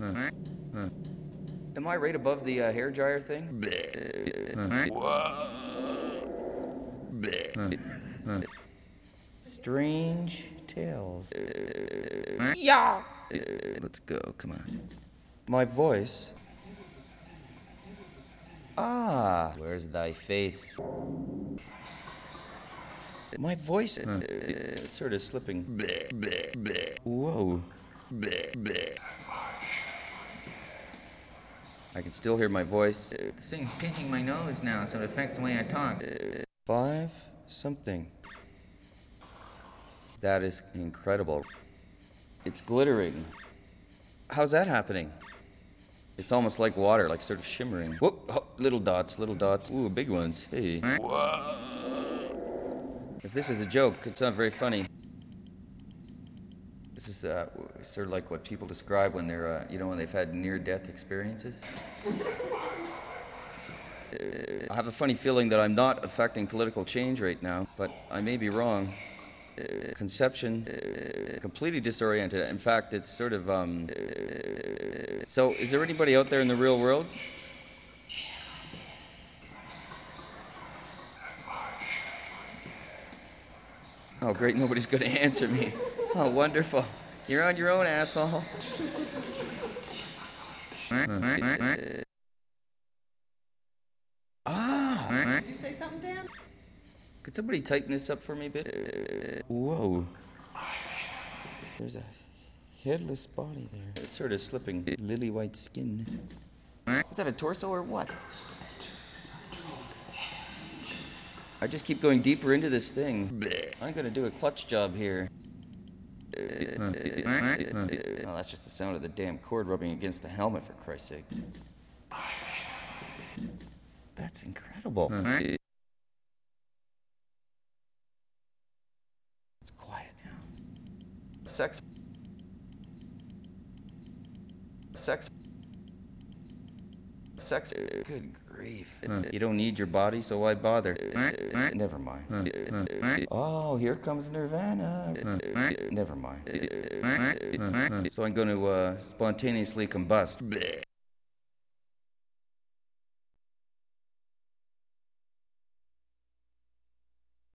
Am I right above the hair dryer thing? Strange tales. Yeah. Let's go, come on. My voice. Ah, where's thy face? My voice. It's sort of slipping. Whoa. I can still hear my voice. This thing's pinching my nose now, so it affects the way I talk. 5 something. That is incredible. It's glittering. How's that happening? It's almost like water, like sort of shimmering. Whoop, oh, little dots. Ooh, big ones. Hey. Whoa. If this is a joke, it's not very funny. This is sort of like what people describe when they're, when they've had near-death experiences. I have a funny feeling that I'm not affecting political change right now, but I may be wrong. Conception, completely disoriented. In fact, it's sort of, So, is there anybody out there in the real world? Oh, great, nobody's going to answer me. Oh, wonderful. You're on your own, asshole. Did you say something, Dan? Could somebody tighten this up for me a bit? Whoa. There's a headless body there. It's sort of slipping. Lily white skin. Is that a torso or what? I just keep going deeper into this thing. I'm gonna do a clutch job here. Oh, that's just the sound of the damn cord rubbing against the helmet, for Christ's sake. That's incredible. It's quiet now. Sex. Good grief. You don't need your body, so why bother? Never mind. Oh, here comes Nirvana. Never mind. So I'm going to spontaneously combust.